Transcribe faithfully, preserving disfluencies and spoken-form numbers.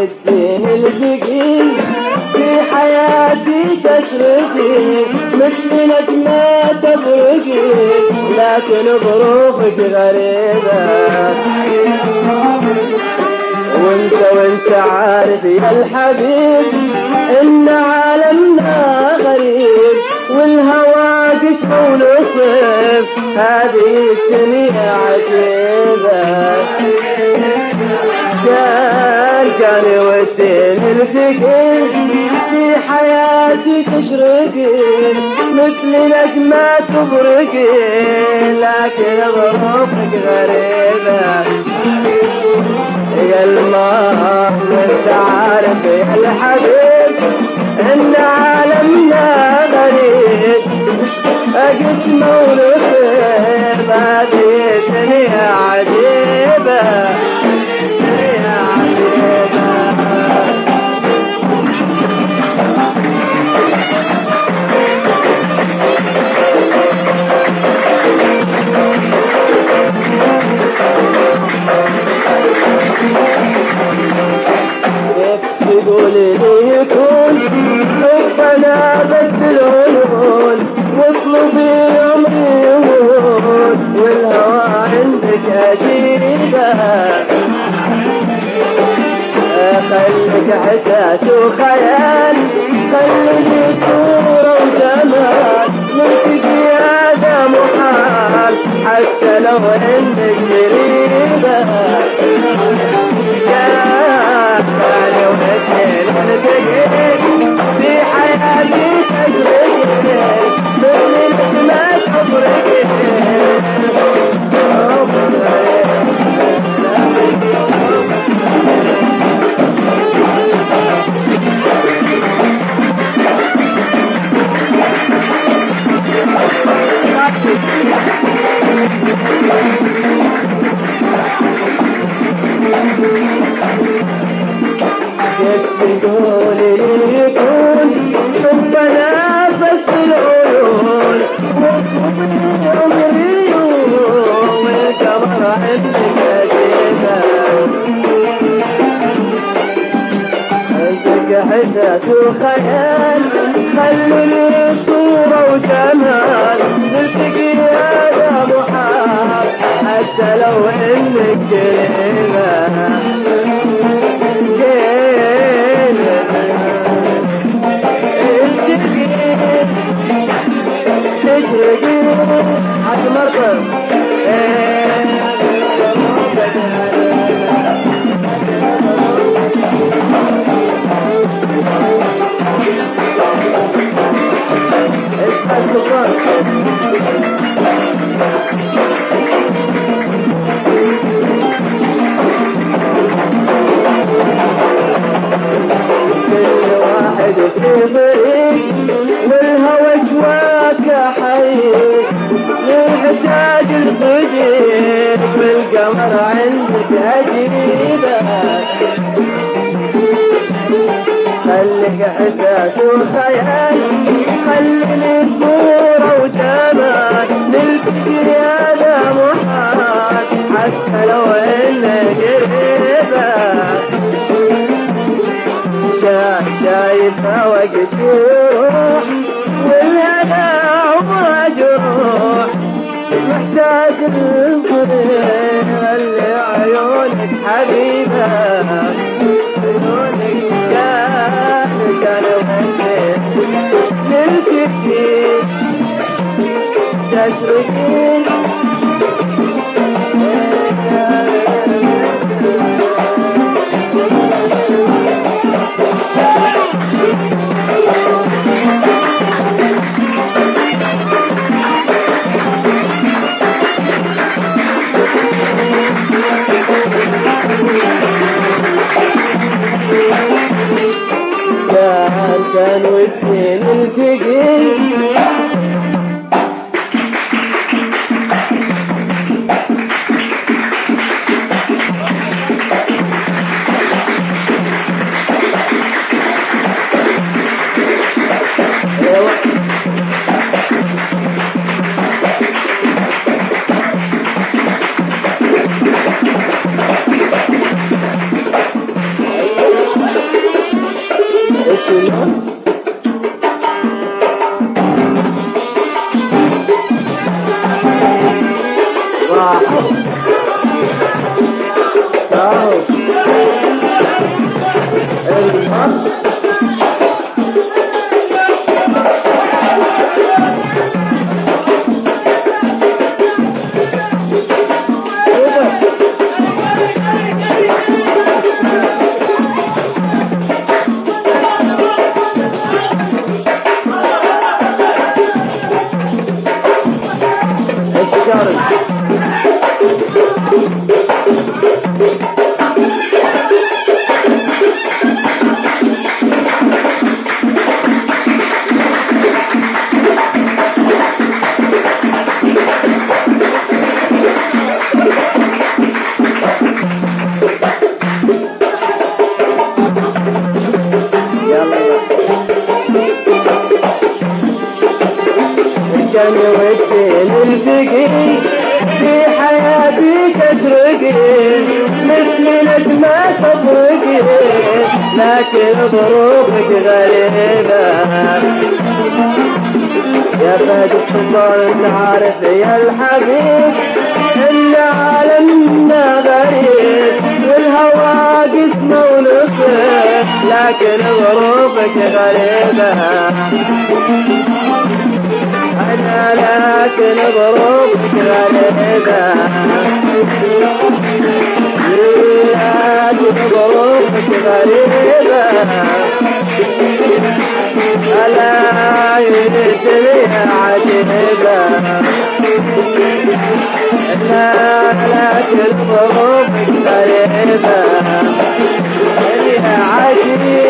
والدين التقي في حياتي تشرقي مثل نجمة تبرقي لكن ظروفك غريبة وانت وانت عارف يا الحبيب ان عالمنا غريب والهوى قسم ونصف هذه الدنيا عجيبة كان كان والدين التقي في حياتي تشرقي مثل نجمة تبرقي لكن ظروفك غريبة يا الماء وانت عارف يا الحبيب ان عالمنا غريب قسم ونصف هذه الدنيا عجيبة تقولي لي يكون حبنا بس العيون واطلبي عمري يهون والهوى عندك عجيبة خليك احساس وخيال خليني صورة وجمال نلتقي هذا محال حتى لو عندك قريبة كانوا الاثنين والدقيق في حياتي تشرقي مثل ما تبرقي تقولي يكون حبنا بس العيون واطلبي عمري والقمر عندك عجيبة عندك احساس وخيال خليني صورة وجمال نلتقي هذا محال حتى لو انك قريبة عالمرقب اسمع السلطان كل واحد في فريق والهوى جواك حي للحساد الفجير والقمر عندك عجيبة خليك احساس وخيال خليني صورة وجمال نلتقي هذا محال حتى لو انك قريبة شايفها وقت يروح والهنا ومجروح محتاج القريب اللي عيونك حبيبة عيونك كان كانوا هنين نلتقي تشرقين كان كان والدين التقي شلون راحوا راحوا المر كان ودي نلتقي في حياتي تشرقي مثل نجمة تفرقي لكن ظروفك غريبة يا فهد السلطان انت عارف يا الحبيب ان عالمنا غريب والهوى قسمه ونصف لكن ظروفك غريبة أنا لكن ظروفك غريبة لكن ظروفك غريبة ألا يدري عجيبة أنا لكن ظروفك غريبة يا عجيبة